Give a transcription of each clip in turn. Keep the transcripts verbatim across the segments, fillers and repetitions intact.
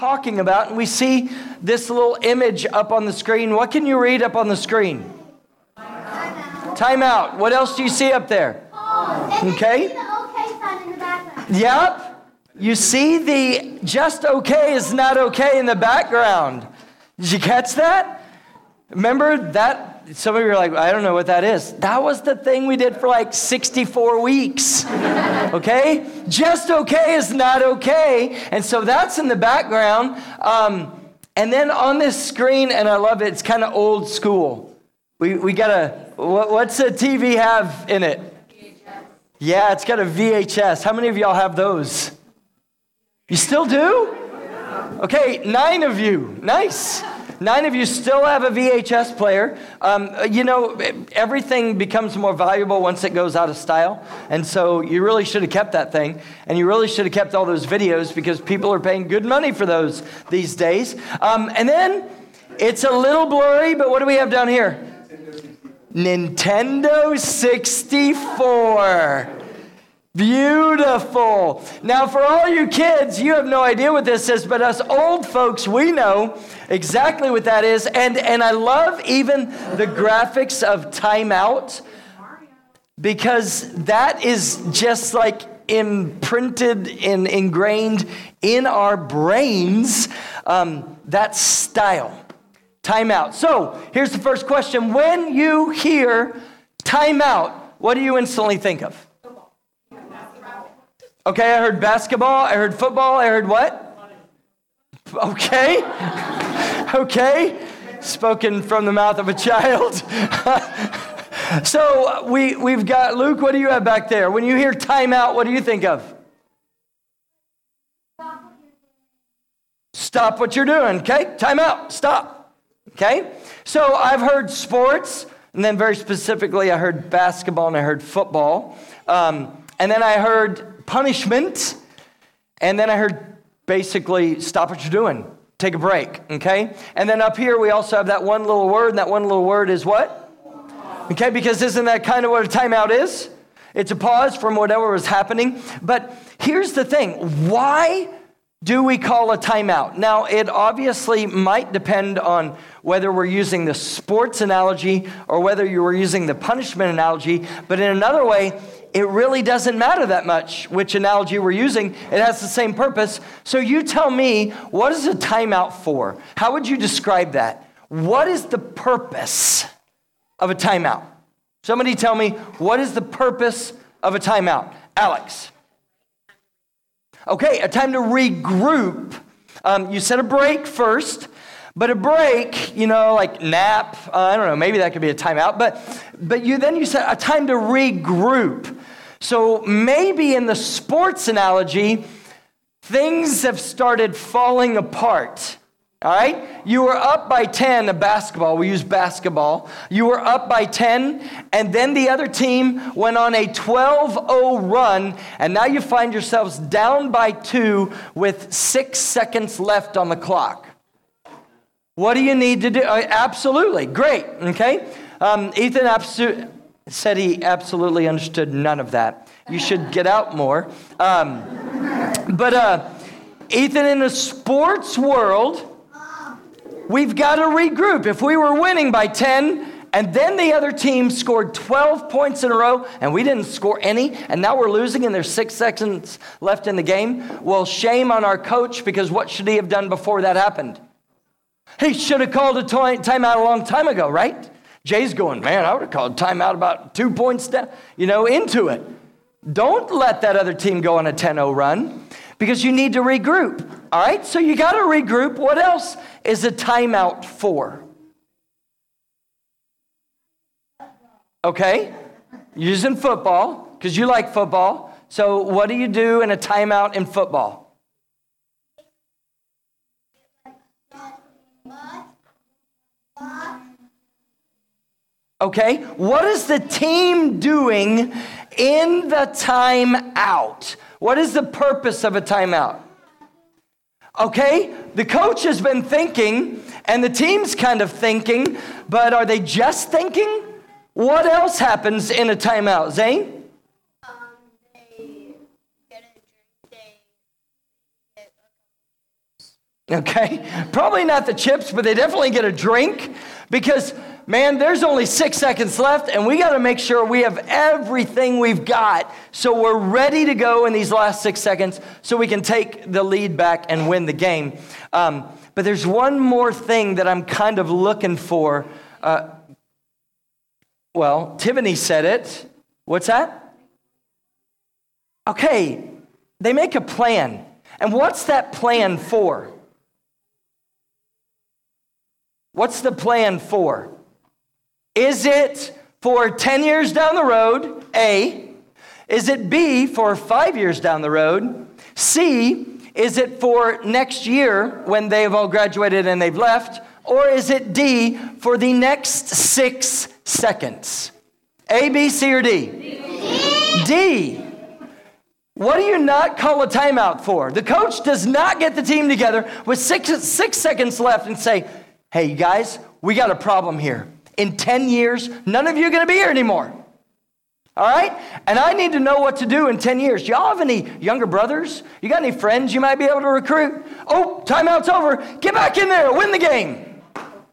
talking about, and we see this little image up on the screen. What can you read up on the screen? Time out. What else do you see up there? Okay. Yep. You see the just okay is not okay in the background. Did you catch that? Remember that? Some of you are like, I don't know what that is. That was the thing we did for like sixty-four weeks. Okay? Just okay is not okay. And so that's in the background. Um, and then on this screen, and I love it, it's kind of old school. We we got a, what, what's the T V have in it? V H S. Yeah, it's got a V H S. How many of y'all have those? You still do? Okay, nine of you. Nice. Nine of you still have a V H S player. Um, you know, everything becomes more valuable once it goes out of style. And so you really should have kept that thing. And you really should have kept all those videos because people are paying good money for those these days. Um, and then it's a little blurry, but what do we have down here? Nintendo sixty-four. Beautiful. Now, for all you kids, you have no idea what this is, but us old folks, we know exactly what that is. And, and I love even the graphics of Time Out because that is just like imprinted and ingrained in our brains, um, that style. Time Out. So here's the first question. When you hear Time Out, what do you instantly think of? Okay, I heard basketball, I heard football, I heard what? Okay, okay, spoken from the mouth of a child. So we, we've got, Luke, what do you have back there? When you hear time out, what do you think of? Stop what you're doing, okay? Time out, stop, okay? So I've heard sports, and then very specifically I heard basketball and I heard football. Um, and then I heard punishment, and then I heard basically stop what you're doing, take a break, okay? And then up here we also have that one little word, and that one little word is what? Okay, because isn't that kind of what a timeout is? It's a pause from whatever was happening. But here's the thing, why do we call a timeout? Now, it obviously might depend on whether we're using the sports analogy or whether you were using the punishment analogy, but in another way, it really doesn't matter that much which analogy we're using. It has the same purpose. So you tell me, what is a timeout for? How would you describe that? What is the purpose of a timeout? Somebody tell me, what is the purpose of a timeout? Alex. Okay, a time to regroup. Um, you said a break first, but a break, you know, like nap, uh, I don't know, maybe that could be a timeout, but but you then you said a time to regroup. So maybe in the sports analogy, things have started falling apart. All right? You were up by ten in basketball. We use basketball. You were up by ten, and then the other team went on a twelve oh run, and now you find yourselves down by two with six seconds left on the clock. What do you need to do? Uh, absolutely. Great. Okay? Um, Ethan absolutely said he absolutely understood none of that. You should get out more. Um, but uh, Ethan, in the sports world, we've got to regroup. If we were winning by ten, and then the other team scored twelve points in a row, and we didn't score any, and now we're losing, and there's six seconds left in the game, well, shame on our coach, because what should he have done before that happened? He should have called a timeout a long time ago, right? Jay's going, man, I would have called timeout about two points down, you know, into it. Don't let that other team go on a ten oh run, because you need to regroup. All right, so you got to regroup. What else is a timeout for? Okay, using football, because you like football. So what do you do in a timeout in football? Okay, what is the team doing in the timeout? What is the purpose of a timeout? Okay, the coach has been thinking, and the team's kind of thinking, but are they just thinking? What else happens in a timeout, Zane? Um, they get a drink, they get Okay? Probably not the chips, but they definitely get a drink because, man, there's only six seconds left and we got to make sure we have everything we've got so we're ready to go in these last six seconds so we can take the lead back and win the game. Um, but there's one more thing that I'm kind of looking for. Uh, well, Tiffany said it. What's that? Okay, they make a plan. And what's that plan for? What's the plan for? Is it for ten years down the road, A? Is it B, for five years down the road? C, is it for next year when they've all graduated and they've left? Or is it D, for the next six seconds? A, B, C, or D? D. D. What do you not call a timeout for? The coach does not get the team together with six, six seconds left and say, hey, you guys, we got a problem here. In ten years, none of you are going to be here anymore. All right? And I need to know what to do in ten years. Do y'all have any younger brothers? You got any friends you might be able to recruit? Oh, timeout's over. Get back in there. Win the game.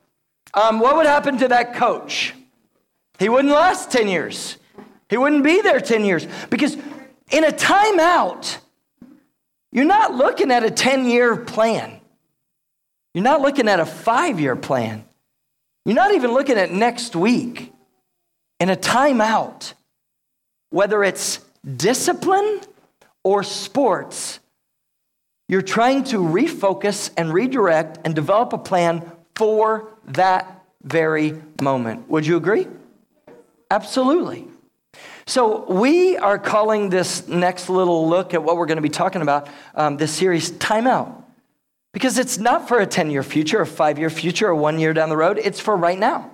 Um, what would happen to that coach? He wouldn't last ten years. He wouldn't be there ten years. Because in a timeout, you're not looking at a ten-year plan. You're not looking at a five-year plan. You're not even looking at next week. In a timeout, whether it's discipline or sports, you're trying to refocus and redirect and develop a plan for that very moment. Would you agree? Absolutely. So we are calling this next little look at what we're going to be talking about, um, this series, Timeout. Because it's not for a ten-year future, a five-year future, or one year down the road. It's for right now.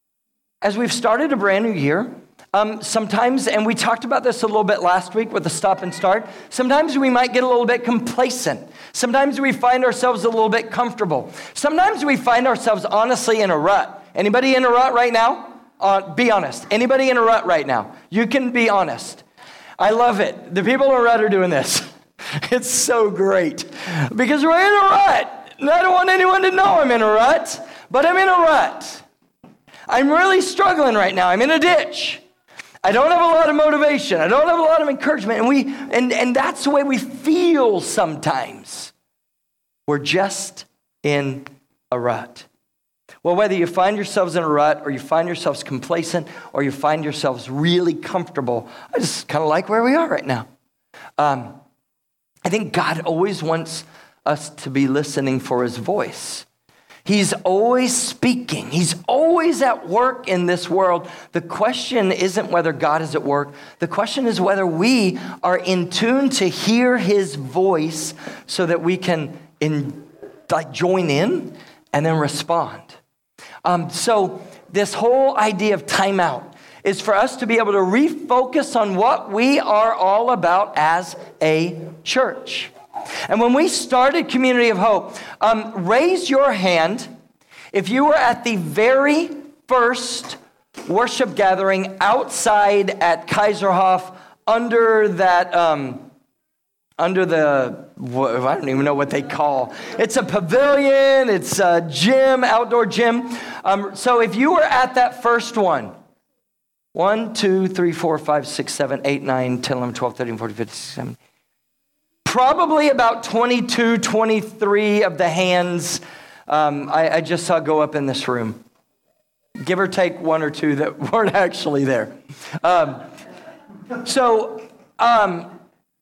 As we've started a brand new year, um, sometimes, and we talked about this a little bit last week with the stop and start, sometimes we might get a little bit complacent. Sometimes we find ourselves a little bit comfortable. Sometimes we find ourselves honestly in a rut. Anybody in a rut right now? Uh, be honest. Anybody in a rut right now? You can be honest. I love it. The people in a rut are doing this. It's so great because we're in a rut. And I don't want anyone to know I'm in a rut, but I'm in a rut. I'm really struggling right now. I'm in a ditch. I don't have a lot of motivation. I don't have a lot of encouragement. And we and, and that's the way we feel sometimes. We're just in a rut. Well, whether you find yourselves in a rut or you find yourselves complacent or you find yourselves really comfortable, I just kind of like where we are right now. Um, I think God always wants us to be listening for his voice. He's always speaking. He's always at work in this world. The question isn't whether God is at work. The question is whether we are in tune to hear his voice so that we can in, like join in and then respond. Um, so this whole idea of timeout is for us to be able to refocus on what we are all about as a church. And when we started Community of Hope, um, raise your hand if you were at the very first worship gathering outside at Kaiserhof under that, um, under the, I don't even know what they call. It's a pavilion, it's a gym, outdoor gym. Um, so if you were at that first one, one, two, three, four, five, six, seven, eight, nine, ten, eleven, twelve, thirteen, fourteen, fifteen, sixteen, seventeen. Probably about twenty-two, twenty-three of the hands um, I, I just saw go up in this room. Give or take one or two that weren't actually there. Um, so um,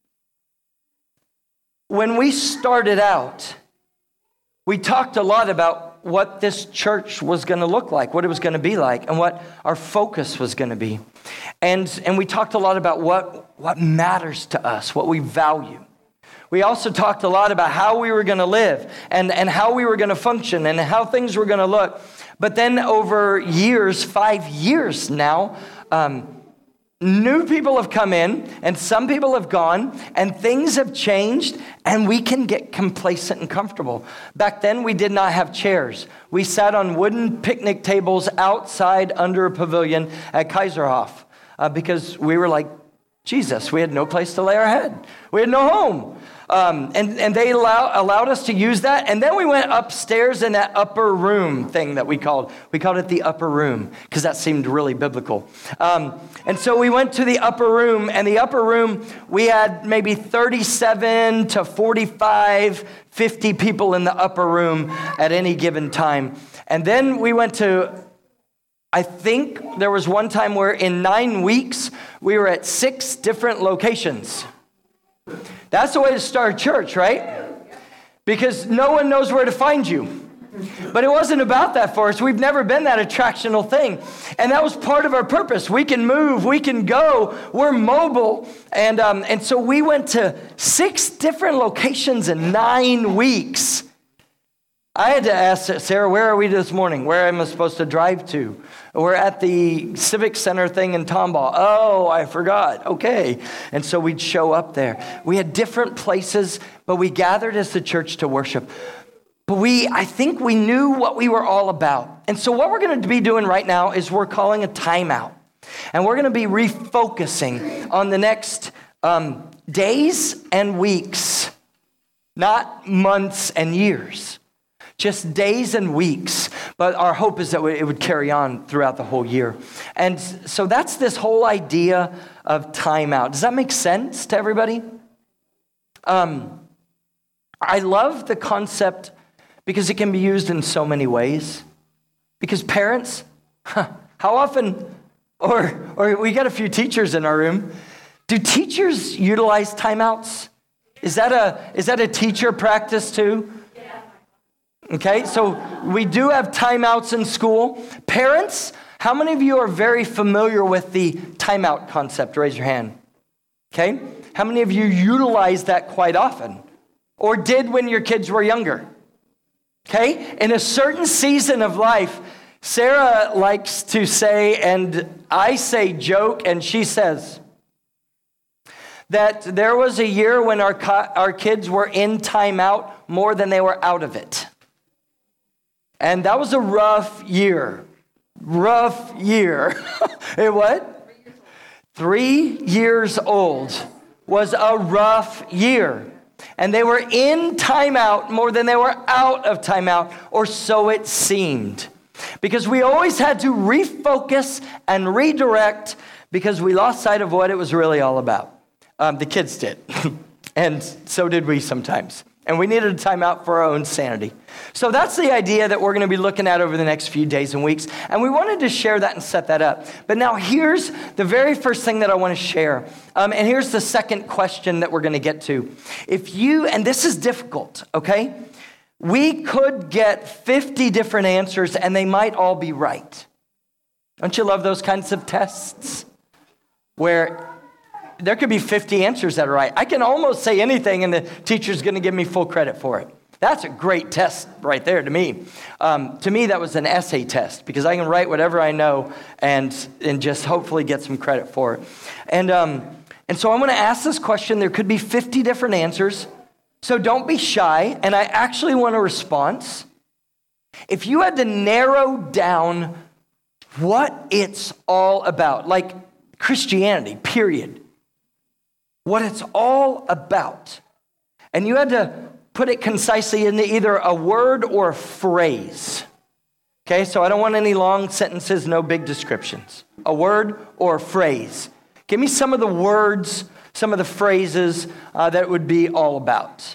when we started out, we talked a lot about what this church was going to look like, what it was going to be like, and what our focus was going to be. And, and we talked a lot about what, what matters to us, what we value. We also talked a lot about how we were going to live and, and how we were going to function and how things were going to look. But then over years, five years now, um, new people have come in and some people have gone and things have changed and we can get complacent and comfortable. Back then, we did not have chairs. We sat on wooden picnic tables outside under a pavilion at Kaiserhof uh, because we were like Jesus. We had no place to lay our head. We had no home. Um, and, and they allow, allowed us to use that. And then we went upstairs in that upper room thing that we called. We called it the upper room because that seemed really biblical. Um, and so we went to the upper room, and the upper room, we had maybe thirty-seven to forty-five, fifty people in the upper room at any given time. And then we went to, I think there was one time where in nine weeks, we were at six different locations. That's the way to start a church, right? Because no one knows where to find you. But it wasn't about that for us. We've never been that attractional thing. And that was part of our purpose. We can move. We can go. We're mobile. And, um, and so we went to six different locations in nine weeks. I had to ask Sarah, where are we this morning? Where am I supposed to drive to? We're at the Civic Center thing in Tomball. Oh, I forgot. Okay. And so we'd show up there. We had different places, but we gathered as the church to worship. But we, I think we knew what we were all about. And so what we're going to be doing right now is we're calling a timeout. And we're going to be refocusing on the next um, days and weeks, not months and years. Just days and weeks, but our hope is that it would carry on throughout the whole year. And so that's this whole idea of timeout. Does that make sense to everybody? Um, I love the concept because it can be used in so many ways. Because parents, huh, how often, or, or we got a few teachers in our room, do teachers utilize timeouts? Is that a, is that a teacher practice too? Okay, so we do have timeouts in school. Parents, how many of you are very familiar with the timeout concept? Raise your hand. Okay, how many of you utilize that quite often? Or did when your kids were younger? Okay, in a certain season of life, Sarah likes to say, and I say joke, and she says, that there was a year when our, co- our kids were in timeout more than they were out of it. And that was a rough year. Rough year. Hey, what? Three years old was a rough year. And they were in timeout more than they were out of timeout, or so it seemed. Because we always had to refocus and redirect because we lost sight of what it was really all about. Um, the kids did. And so did we sometimes. And we needed a timeout for our own sanity. So that's the idea that we're going to be looking at over the next few days and weeks. And we wanted to share that and set that up. But now here's the very first thing that I want to share. Um, and here's the second question that we're going to get to. If you, and this is difficult, okay? We could get fifty different answers and they might all be right. Don't you love those kinds of tests? Where there could be fifty answers that are right. I can almost say anything and the teacher's going to give me full credit for it. That's a great test right there to me. Um, to me, that was an essay test because I can write whatever I know and, and just hopefully get some credit for it. And, um, and so I'm going to ask this question. There could be fifty different answers. So don't be shy. And I actually want a response. If you had to narrow down what it's all about, like Christianity, period. What it's all about. And you had to put it concisely into either a word or a phrase. Okay, so I don't want any long sentences, no big descriptions. A word or a phrase. Give me some of the words, some of the phrases uh, that would be all about.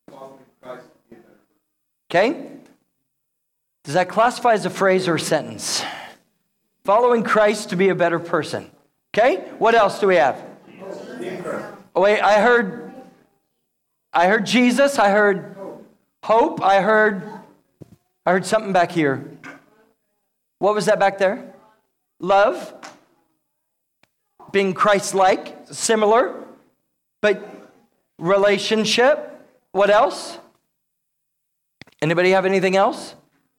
Okay? Does that classify as a phrase or a sentence? Following Christ to be a better person. Okay? What else do we have? Oh, wait, I heard, I heard Jesus, I heard hope, I heard, I heard something back here. What was that back there? Love, being Christ-like, similar, but relationship. What else? Anybody have anything else?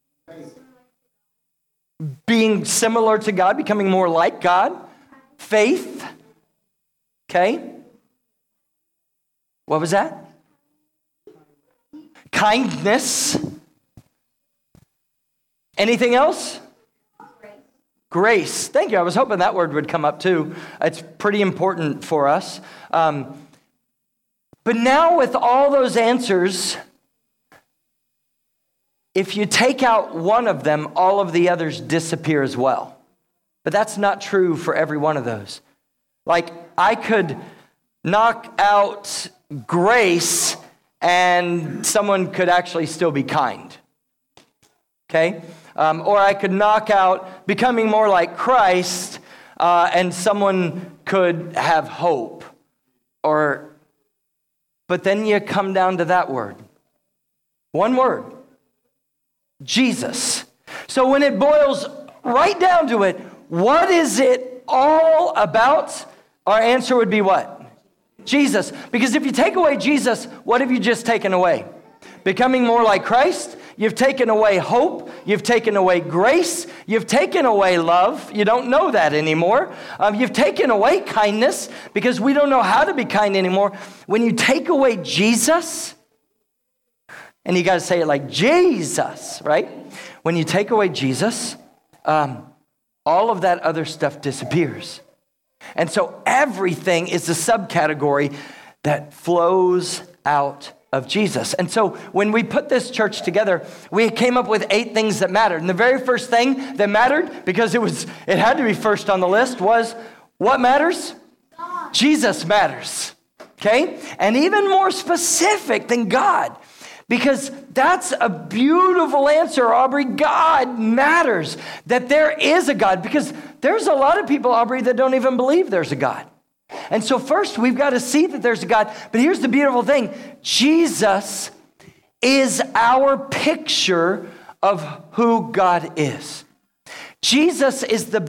Being similar to God, becoming more like God. Faith. Okay. What was that? Kindness. Anything else? Grace. Grace. Thank you. I was hoping that word would come up too. It's pretty important for us. Um, But now with all those answers, if you take out one of them, all of the others disappear as well. But that's not true for every one of those. Like, I could knock out grace and someone could actually still be kind. Okay? Um, or I could knock out becoming more like Christ uh, and someone could have hope. Or, but then you come down to that word. One word. Jesus. So when it boils right down to it, what is it all about? Our answer would be what? Jesus. Because if you take away Jesus, what have you just taken away? Becoming more like Christ. You've taken away hope. You've taken away grace. You've taken away love. You don't know that anymore. Um, you've taken away kindness because we don't know how to be kind anymore. When you take away Jesus, and you got to say it like Jesus, right? When you take away Jesus, um, all of that other stuff disappears. And so everything is a subcategory that flows out of Jesus. And so when we put this church together, we came up with eight things that mattered. And the very first thing that mattered, because it was it had to be first on the list, was what matters? God. Jesus matters. Okay? And even more specific than God. Because that's a beautiful answer, Aubrey. God matters. That there is a God. Because there's a lot of people, Aubrey, that don't even believe there's a God. And so first, we've got to see that there's a God. But here's the beautiful thing. Jesus is our picture of who God is. Jesus is the,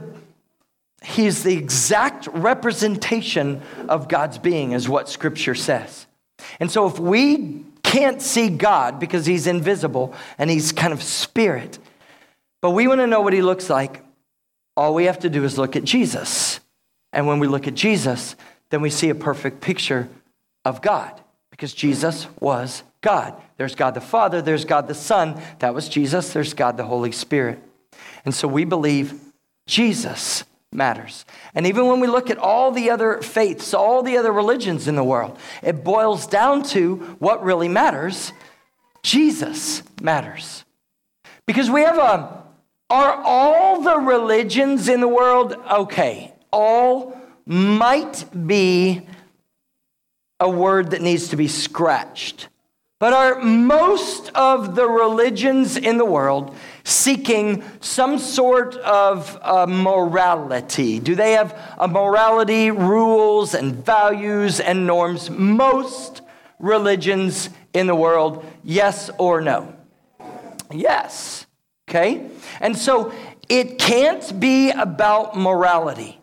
he's the exact representation of God's being, is what Scripture says. And so if we can't see God because he's invisible and he's kind of spirit, but we want to know what he looks like, all we have to do is look at Jesus. And when we look at Jesus, then we see a perfect picture of God because Jesus was God. There's God the Father, there's God the Son, that was Jesus, there's God the Holy Spirit. And so we believe Jesus matters. And even when we look at all the other faiths, all the other religions in the world, it boils down to what really matters. Jesus matters. Because we have a, are all the religions in the world okay? All might be a word that needs to be scratched. But are most of the religions in the world seeking some sort of uh, morality? Do they have a morality, rules, and values and norms? Most religions in the world, yes or no? Yes. Okay? And so it can't be about morality.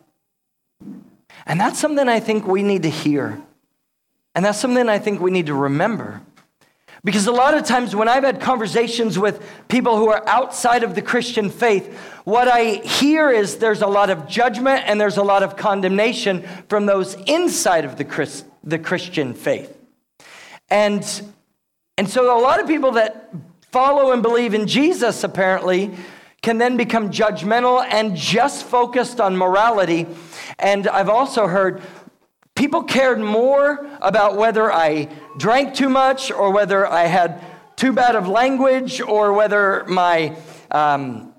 And that's something I think we need to hear. And that's something I think we need to remember. Because a lot of times when I've had conversations with people who are outside of the Christian faith, what I hear is there's a lot of judgment and there's a lot of condemnation from those inside of the Christ, the Christian faith. And, and so a lot of people that follow and believe in Jesus apparently can then become judgmental and just focused on morality. And I've also heard people cared more about whether I drank too much or whether I had too bad of language or whether my, um,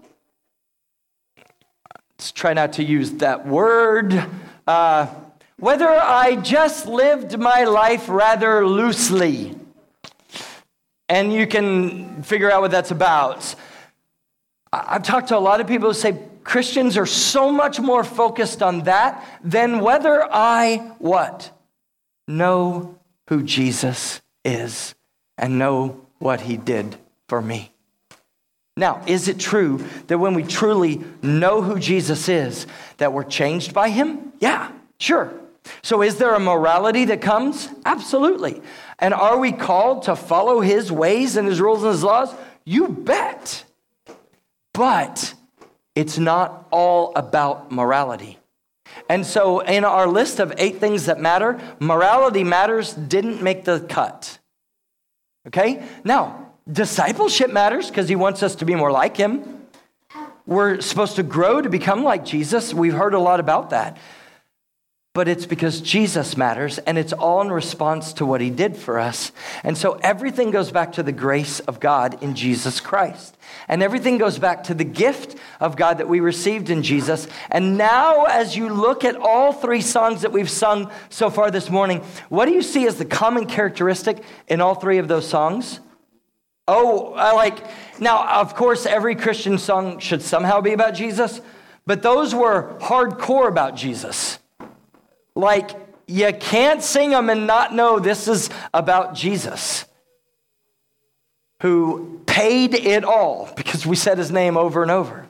let's try not to use that word, uh, whether I just lived my life rather loosely. And you can figure out what that's about. I've talked to a lot of people who say Christians are so much more focused on that than whether I, what? Know who Jesus is and know what he did for me. Now, is it true that when we truly know who Jesus is, that we're changed by him? Yeah, sure. So is there a morality that comes? Absolutely. And are we called to follow his ways and his rules and his laws? You bet. But it's not all about morality. And so in our list of eight things that matter, morality matters didn't make the cut. Okay? Now, discipleship matters because he wants us to be more like him. We're supposed to grow to become like Jesus. We've heard a lot about that. but it's because Jesus matters, and it's all in response to what he did for us. And so everything goes back to the grace of God in Jesus Christ. And everything goes back to the gift of God that we received in Jesus. And now, as you look at all three songs that we've sung so far this morning, what do you see as the common characteristic in all three of those songs? Oh, I like, now, of course, every Christian song should somehow be about Jesus, but those were hardcore about Jesus. Like, you can't sing them and not know this is about Jesus, who paid it all because we said his name over and over.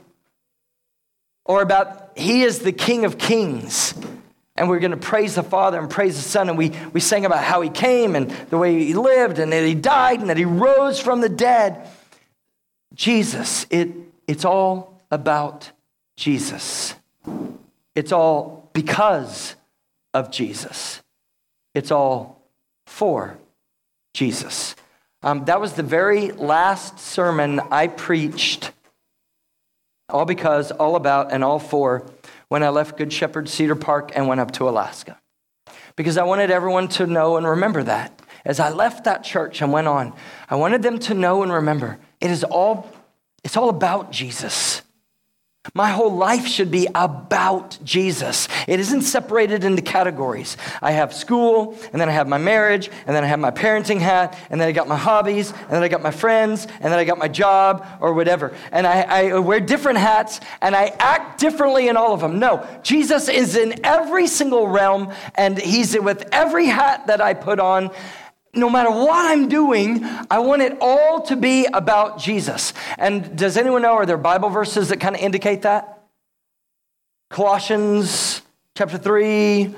Or about he is the King of Kings, and we're going to praise the Father and praise the Son, and we, we sang about how he came and the way he lived and that he died and that he rose from the dead. Jesus, it it's all about Jesus. It's all because of Jesus. It's all for Jesus. Um, that was the very last sermon I preached, all because, all about, and all for, when I left Good Shepherd Cedar Park and went up to Alaska. Because I wanted everyone to know and remember that. As I left that church and went on, I wanted them to know and remember, it is all, it's all about Jesus. My whole life should be about Jesus. It isn't separated into categories. I have school, and then I have my marriage, and then I have my parenting hat, and then I got my hobbies, and then I got my friends, and then I got my job, or whatever. And I, I wear different hats, and I act differently in all of them. No, Jesus is in every single realm, and he's with every hat that I put on. No matter what I'm doing, I want it all to be about Jesus. And does anyone know, are there Bible verses that kind of indicate that? Colossians chapter three,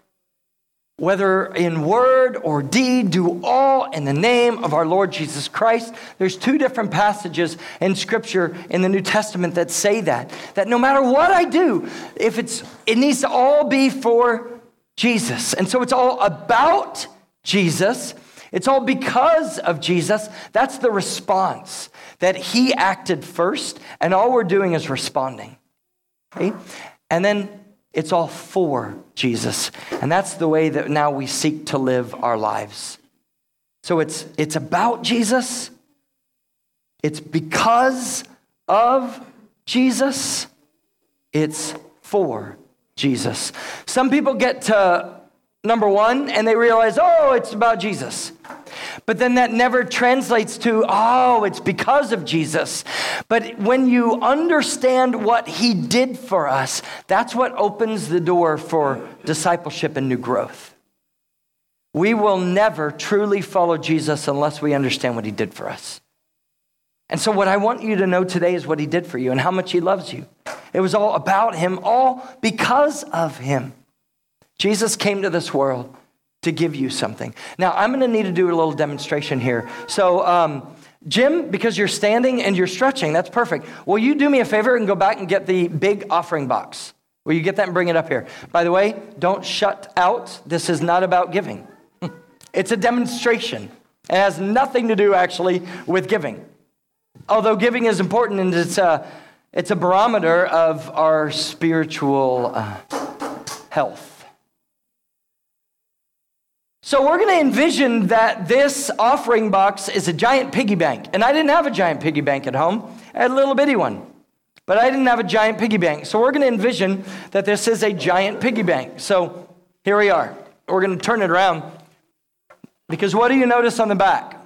whether in word or deed, do all in the name of our Lord Jesus Christ. There's two different passages in Scripture in the New Testament that say that. That no matter what I do, if it's, it needs to all be for Jesus. And so it's all about Jesus. It's all because of Jesus. That's the response, that he acted first, and all we're doing is responding. Okay? And then it's all for Jesus. And that's the way that now we seek to live our lives. So it's it's about Jesus. It's because of Jesus. It's for Jesus. Some people get to number one, and they realize, oh, it's about Jesus. But then that never translates to, oh, it's because of Jesus. But when you understand what he did for us, that's what opens the door for discipleship and new growth. We will never truly follow Jesus unless we understand what he did for us. And so what I want you to know today is what he did for you and how much he loves you. It was all about him, all because of him. Jesus came to this world to give you something. Now, I'm going to need to do a little demonstration here. So, um, Jim, because you're standing and you're stretching, that's perfect. Will you do me a favor and go back and get the big offering box? Will you get that and bring it up here? By the way, don't shut out. This is not about giving. It's a demonstration. It has nothing to do, actually, with giving. Although giving is important, and it's a, it's a barometer of our spiritual uh, health. So we're going to envision that this offering box is a giant piggy bank. And I didn't have a giant piggy bank at home. I had a little bitty one. But I didn't have a giant piggy bank. So we're going to envision that this is a giant piggy bank. So here we are. We're going to turn it around. Because what do you notice on the back?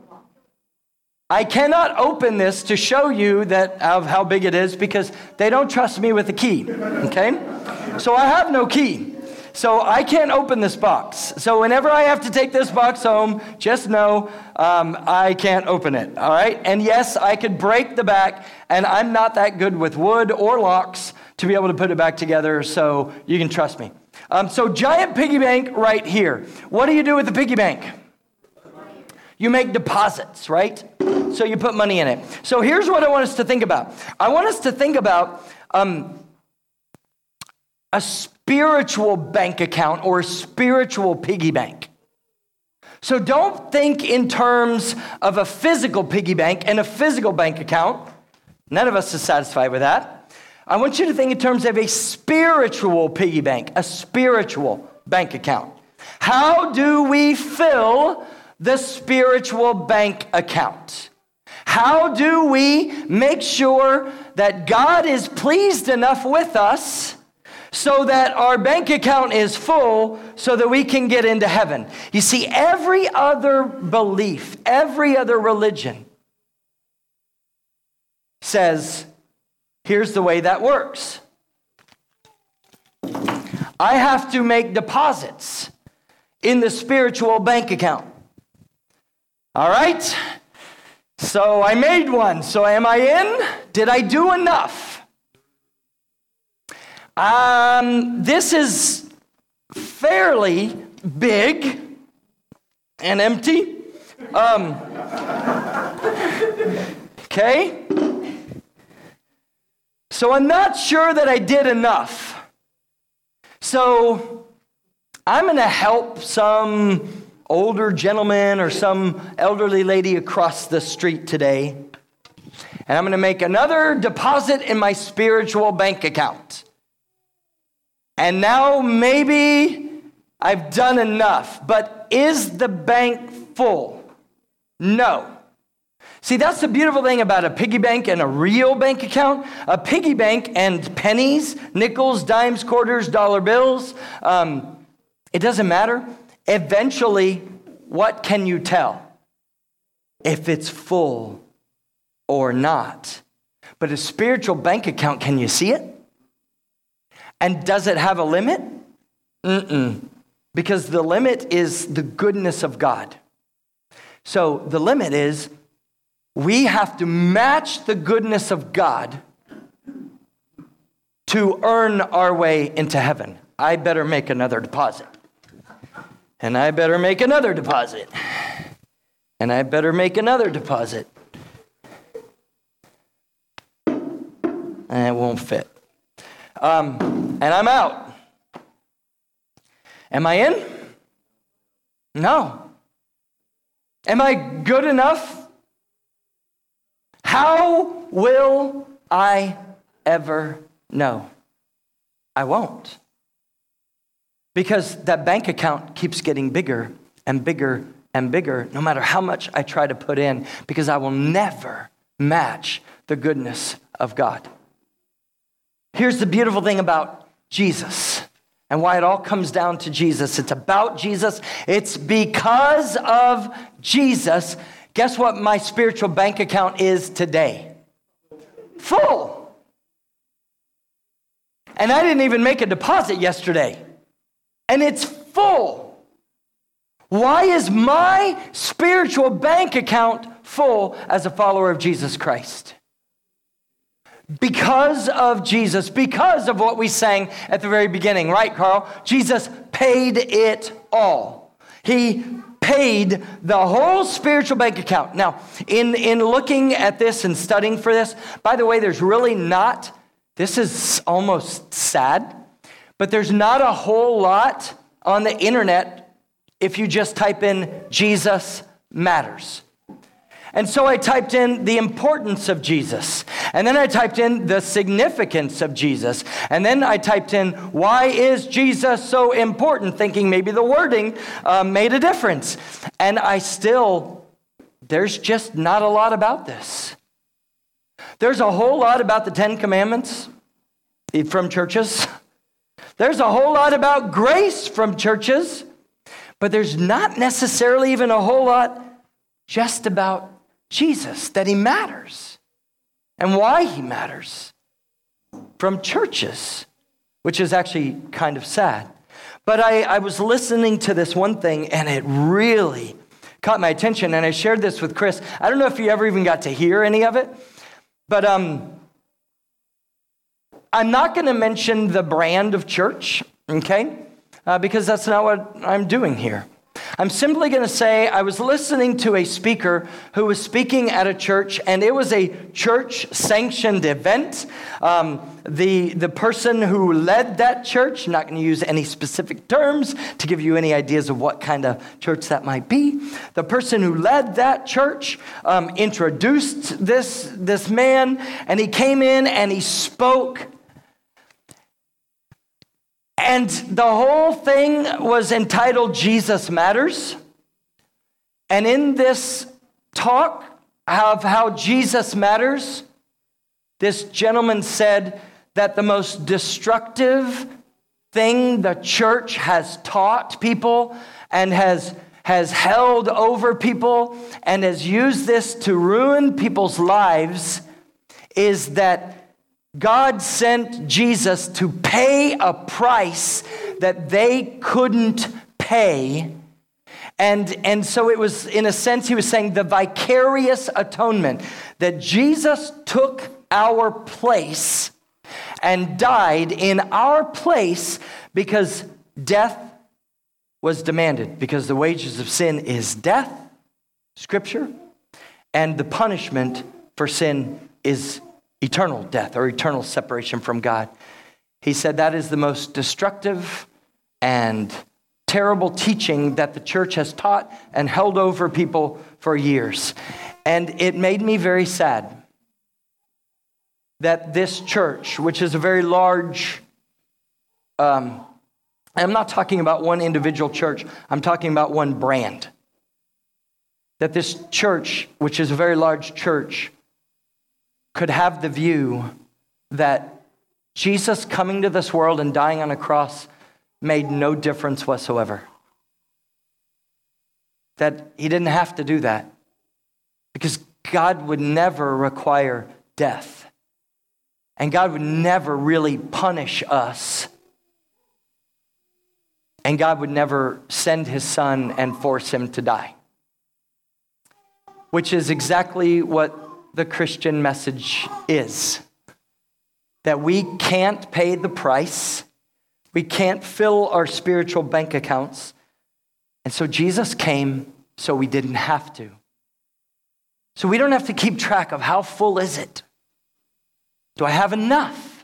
I cannot open this to show you that of how big it is because they don't trust me with the key. Okay? So I have no key. So I can't open this box. So whenever I have to take this box home, just know um, I can't open it, all right? And yes, I could break the back, and I'm not that good with wood or locks to be able to put it back together, so you can trust me. Um, so giant piggy bank right here. What do you do with the piggy bank? You make deposits, right? So you put money in it. So here's what I want us to think about. I want us to think about um, a spiritual bank account or a spiritual piggy bank. So don't think in terms of a physical piggy bank and a physical bank account. None of us is satisfied with that. I want you to think in terms of a spiritual piggy bank, a spiritual bank account. How do we fill the spiritual bank account? How do we make sure that God is pleased enough with us so that our bank account is full so that we can get into heaven? You see, every other belief, every other religion says, here's the way that works. I have to make deposits in the spiritual bank account. All right? So I made one. So am I in? Did I do enough? Um, this is fairly big and empty. Um, okay? So I'm not sure that I did enough. So I'm going to help some older gentleman or some elderly lady across the street today. And I'm going to make another deposit in my spiritual bank account. And now maybe I've done enough. But is the bank full? No. See, that's the beautiful thing about a piggy bank and a real bank account. A piggy bank and pennies, nickels, dimes, quarters, dollar bills, um, it doesn't matter. Eventually, what can you tell? If it's full or not. But a spiritual bank account, can you see it? And does it have a limit? Mm-mm. Because the limit is the goodness of God. So the limit is we have to match the goodness of God to earn our way into heaven. I better make another deposit. And I better make another deposit. And I better make another deposit. And it won't fit. Um, and I'm out. Am I in? No. Am I good enough? How will I ever know? I won't. Because that bank account keeps getting bigger and bigger and bigger, no matter how much I try to put in, because I will never match the goodness of God. Here's the beautiful thing about Jesus and why it all comes down to Jesus. It's about Jesus. It's because of Jesus. Guess what my spiritual bank account is today? Full. And I didn't even make a deposit yesterday. And it's full. Why is my spiritual bank account full as a follower of Jesus Christ? Because of Jesus, because of what we sang at the very beginning, right, Carl? Jesus paid it all. He paid the whole spiritual bank account. Now, in, in looking at this and studying for this, by the way, there's really not, this is almost sad, but there's not a whole lot on the internet if you just type in Jesus matters. And so I typed in the importance of Jesus. And then I typed in the significance of Jesus. And then I typed in, why is Jesus so important? Thinking maybe the wording uh, made a difference. And I still, there's just not a lot about this. There's a whole lot about the Ten Commandments from churches. There's a whole lot about grace from churches. But there's not necessarily even a whole lot just about Jesus, that he matters, and why he matters from churches, which is actually kind of sad. But I, I was listening to this one thing, and it really caught my attention, and I shared this with Chris. I don't know if you ever even got to hear any of it, but um, I'm not going to mention the brand of church, okay, uh, because that's not what I'm doing here. I'm simply going to say I was listening to a speaker who was speaking at a church, and it was a church-sanctioned event. Um, the, the person who led that church, not going to use any specific terms to give you any ideas of what kind of church that might be. The person who led that church um, introduced this, this man, and he came in and he spoke And the whole thing was entitled Jesus Matters. And in this talk of how Jesus matters, this gentleman said that the most destructive thing the church has taught people and has, has held over people and has used this to ruin people's lives is that God sent Jesus to pay a price that they couldn't pay. And, and so it was, in a sense, he was saying the vicarious atonement, that Jesus took our place and died in our place because death was demanded, because the wages of sin is death, Scripture, and the punishment for sin is eternal death or eternal separation from God. He said that is the most destructive and terrible teaching that the church has taught and held over people for years. And it made me very sad that this church, which is a very large, um, I'm not talking about one individual church, I'm talking about one brand. That this church, which is a very large church, could have the view that Jesus coming to this world and dying on a cross made no difference whatsoever. That he didn't have to do that because God would never require death. And God would never really punish us. And God would never send his son and force him to die. Which is exactly what the Christian message is. That we can't pay the price. We can't fill our spiritual bank accounts. And so Jesus came so we didn't have to. So we don't have to keep track of how full is it. Do I have enough?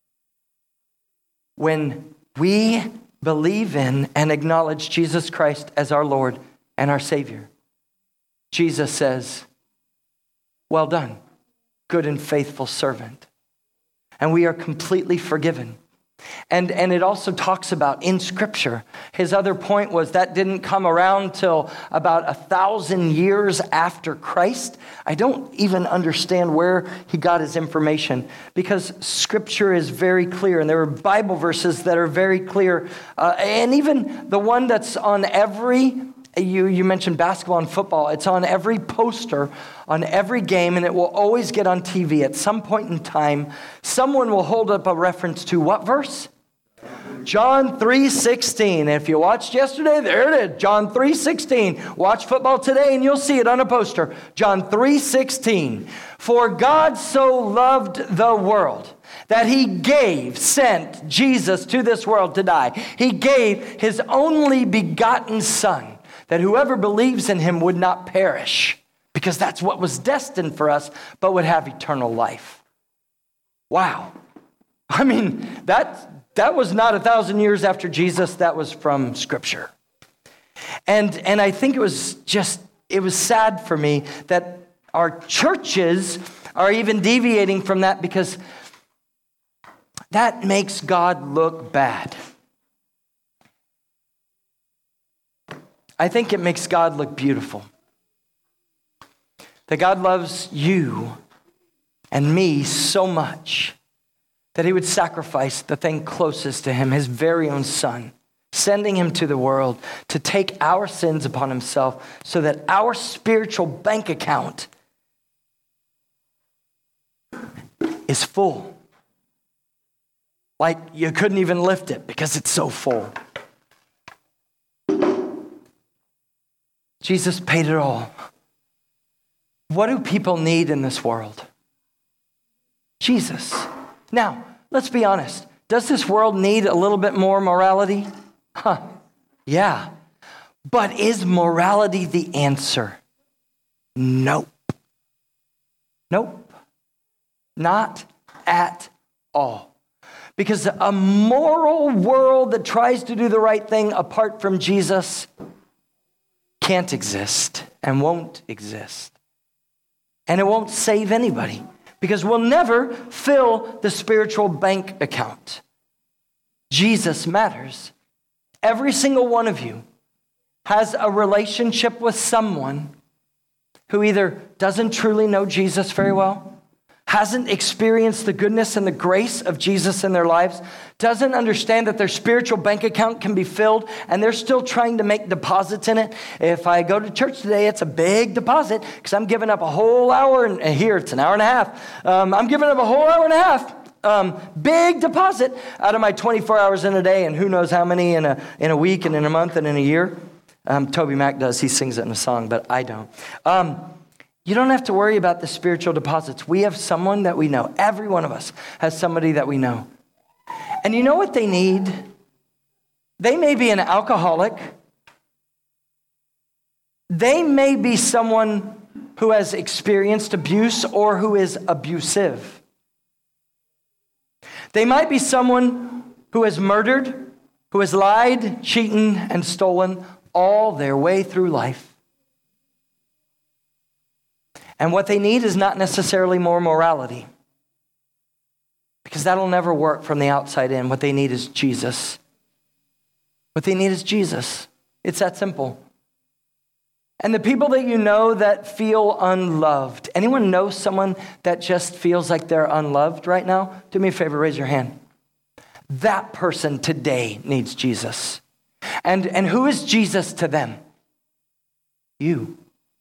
When we believe in and acknowledge Jesus Christ as our Lord and our Savior, Jesus says, well done, good and faithful servant. And we are completely forgiven. And, and it also talks about in Scripture, his other point was that didn't come around till about a thousand years after Christ. I don't even understand where he got his information because Scripture is very clear and there are Bible verses that are very clear. Uh, and even the one that's on every You, you mentioned basketball and football. It's on every poster, on every game, and it will always get on T V. At some point in time, someone will hold up a reference to what verse? John three sixteen. If you watched yesterday, there it is. John three sixteen. Watch football today and you'll see it on a poster. John three sixteen. For God so loved the world that he gave, sent Jesus to this world to die. He gave his only begotten Son, that whoever believes in him would not perish, because that's what was destined for us, but would have eternal life. Wow. I mean, that, that was not a thousand years after Jesus. That was from Scripture. And, and I think it was just, it was sad for me that our churches are even deviating from that because that makes God look bad. I think it makes God look beautiful. That God loves you and me so much that he would sacrifice the thing closest to him, his very own Son, sending him to the world to take our sins upon himself so that our spiritual bank account is full. Like you couldn't even lift it because it's so full. Jesus paid it all. What do people need in this world? Jesus. Now, let's be honest. Does this world need a little bit more morality? Huh. Yeah. But is morality the answer? Nope. Nope. Not at all. Because a moral world that tries to do the right thing apart from Jesus can't exist and won't exist. And it won't save anybody because we'll never fill the spiritual bank account. Jesus matters. Every single one of you has a relationship with someone who either doesn't truly know Jesus very well, hasn't experienced the goodness and the grace of Jesus in their lives, doesn't understand that their spiritual bank account can be filled, and they're still trying to make deposits in it. If I go to church today, it's a big deposit because I'm giving up a whole hour, and here it's an hour and a half. Um, I'm giving up a whole hour and a half. Um, big deposit out of my twenty-four hours in a day, and who knows how many in a in a week and in a month and in a year. Um, Toby Mac does. He sings it in a song, but I don't. Um, You don't have to worry about the spiritual deposits. We have someone that we know. Every one of us has somebody that we know. And you know what they need? They may be an alcoholic. They may be someone who has experienced abuse or who is abusive. They might be someone who has murdered, who has lied, cheated, and stolen all their way through life. And what they need is not necessarily more morality, because that'll never work from the outside in. What they need is Jesus. What they need is Jesus. It's that simple. And the people that you know that feel unloved, anyone know someone that just feels like they're unloved right now? Do me a favor, raise your hand. That person today needs Jesus. And, and who is Jesus to them? You.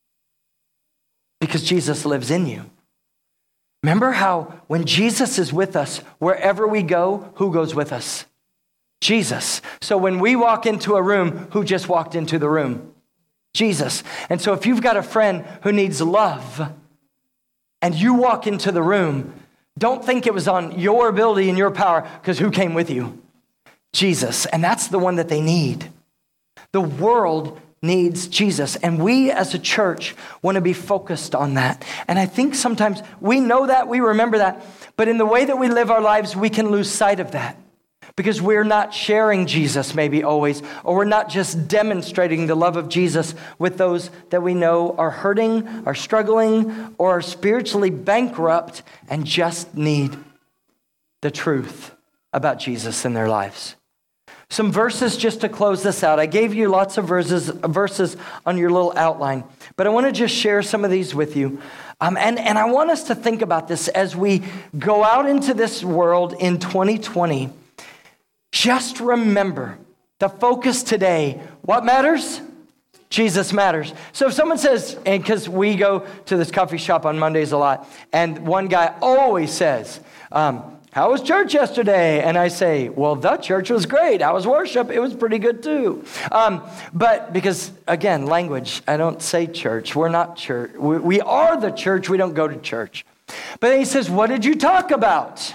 Because Jesus lives in you. Remember how when Jesus is with us, wherever we go, who goes with us? Jesus. So when we walk into a room, who just walked into the room? Jesus. And so if you've got a friend who needs love and you walk into the room, don't think it was on your ability and your power, because who came with you? Jesus. And that's the one that they need. The world needs Jesus. And we as a church want to be focused on that. And I think sometimes we know that, we remember that, but in the way that we live our lives, we can lose sight of that because we're not sharing Jesus maybe always, or we're not just demonstrating the love of Jesus with those that we know are hurting, are struggling, or are spiritually bankrupt and just need the truth about Jesus in their lives. Some verses just to close this out. I gave you lots of verses verses on your little outline, but I want to just share some of these with you. Um, and, and I want us to think about this as we go out into this world in twenty twenty. Just remember the focus today. What matters? Jesus matters. So if someone says, and because we go to this coffee shop on Mondays a lot, and one guy always says, um, how was church yesterday? And I say, well, the church was great. How was worship? It was pretty good too. Um, but because, again, language, I don't say church. We're not church. We, we are the church. We don't go to church. But then he says, what did you talk about?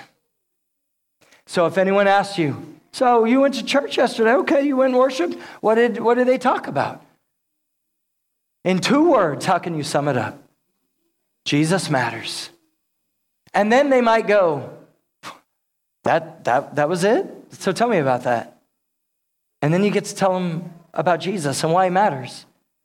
So if anyone asks you, so you went to church yesterday? Okay, you went and worshiped. What did, what did they talk about? In two words, how can you sum it up? Jesus matters. And then they might go, That that that was it? So tell me about that. And then you get to tell them about Jesus and why he matters.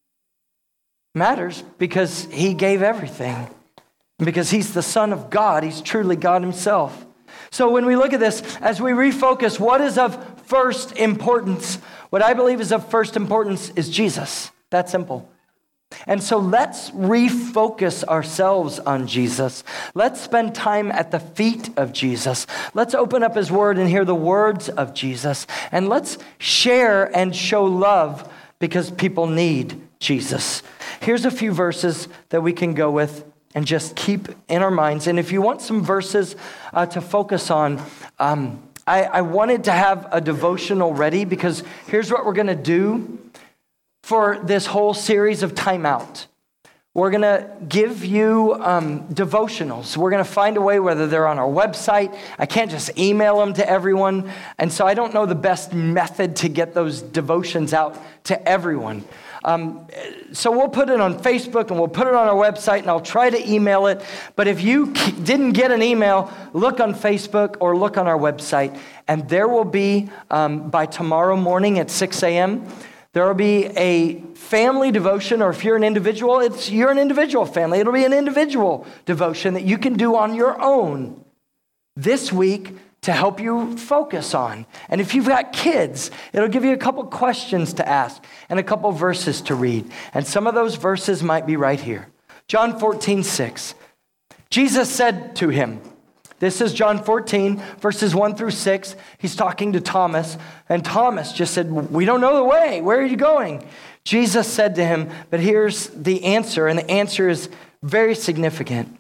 Matters because he gave everything. Because he's the Son of God. He's truly God himself. So when we look at this, as we refocus, what is of first importance? What I believe is of first importance is Jesus. That simple. And so let's refocus ourselves on Jesus. Let's spend time at the feet of Jesus. Let's open up his word and hear the words of Jesus. And let's share and show love because people need Jesus. Here's a few verses that we can go with and just keep in our minds. And if you want some verses uh, to focus on, um, I, I wanted to have a devotional ready because here's what we're going to do. For this whole series of Time Out, we're going to give you um, devotionals. We're going to find a way, whether they're on our website. I can't just email them to everyone. And so I don't know the best method to get those devotions out to everyone. Um, so we'll put it on Facebook and we'll put it on our website and I'll try to email it. But if you didn't get an email, look on Facebook or look on our website. And there will be, um, by tomorrow morning at six a.m., there will be a family devotion, or if you're an individual, it's you're an individual family. It'll be an individual devotion that you can do on your own this week to help you focus on. And if you've got kids, it'll give you a couple questions to ask and a couple verses to read. And some of those verses might be right here. John fourteen, six. Jesus said to him, this is John fourteen, verses one through six. He's talking to Thomas, and Thomas just said, we don't know the way. Where are you going? Jesus said to him, but here's the answer, and the answer is very significant.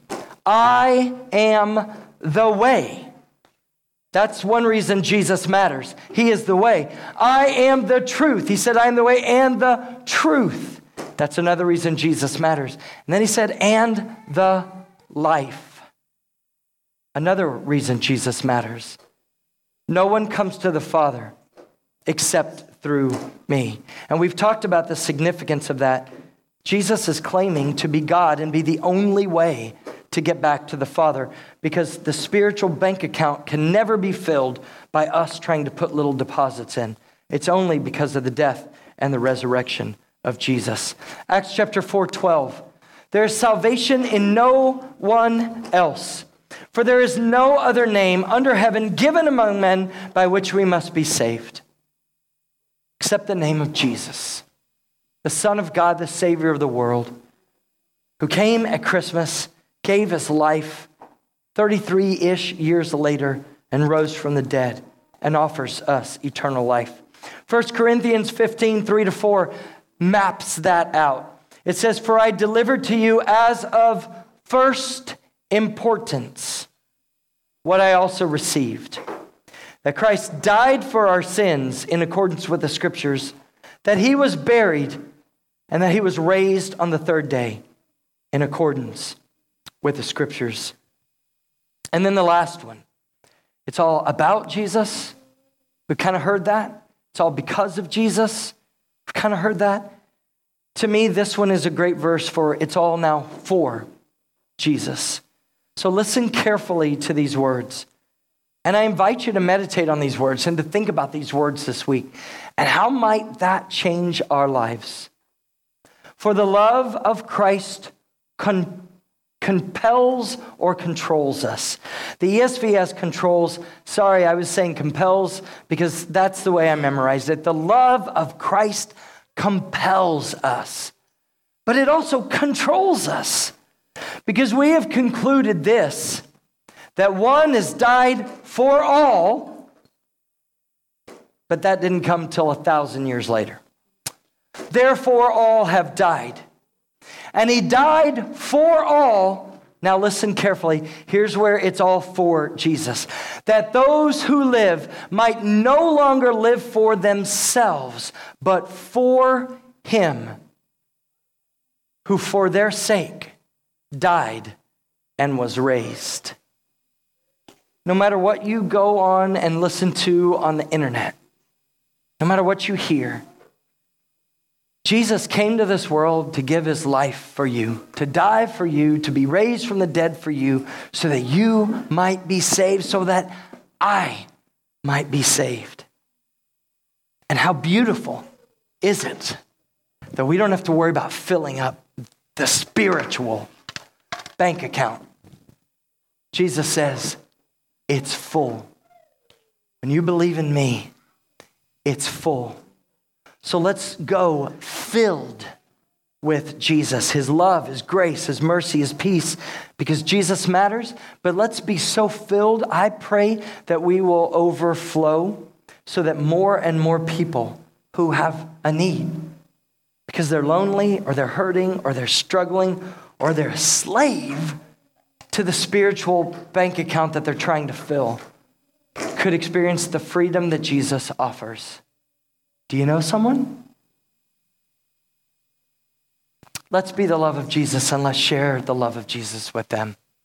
I am the way. That's one reason Jesus matters. He is the way. I am the truth. He said, I am the way and the truth. That's another reason Jesus matters. And then he said, and the life. Another reason Jesus matters. No one comes to the Father except through me. And we've talked about the significance of that. Jesus is claiming to be God and be the only way to get back to the Father, because the spiritual bank account can never be filled by us trying to put little deposits in. It's only because of the death and the resurrection of Jesus. Acts chapter four, twelve. There is salvation in no one else, for there is no other name under heaven given among men by which we must be saved, except the name of Jesus, the Son of God, the Savior of the world, who came at Christmas, gave his life thirty-three-ish years later and rose from the dead and offers us eternal life. First Corinthians fifteen, three to four maps that out. It says, for I delivered to you as of first importance what I also received, that Christ died for our sins in accordance with the scriptures, that he was buried, and that he was raised on the third day in accordance with the scriptures. And then the last one. It's all about Jesus. We've kind of heard that. It's all because of Jesus. We've kind of heard that. To me, this one is a great verse for it's all now for Jesus. So listen carefully to these words. And I invite you to meditate on these words and to think about these words this week. And how might that change our lives? For the love of Christ con- compels or controls us. The E S V has controls. Sorry, I was saying compels because that's the way I memorized it. The love of Christ compels us, but it also controls us, because we have concluded this, that one has died for all, but that didn't come till a thousand years later. Therefore, all have died. And he died for all. Now listen carefully. Here's where it's all for Jesus. That those who live might no longer live for themselves, but for him, who for their sake died and was raised. No matter what you go on and listen to on the internet, no matter what you hear, Jesus came to this world to give his life for you, to die for you, to be raised from the dead for you, so that you might be saved, so that I might be saved. And how beautiful is it that we don't have to worry about filling up the spiritual bank account. Jesus says, it's full. When you believe in me, it's full. So let's go filled with Jesus, his love, his grace, his mercy, his peace, because Jesus matters. But let's be so filled, I pray that we will overflow so that more and more people who have a need, because they're lonely or they're hurting or they're struggling or they're a slave to the spiritual bank account that they're trying to fill, could experience the freedom that Jesus offers. Do you know someone? Let's be the love of Jesus and let's share the love of Jesus with them.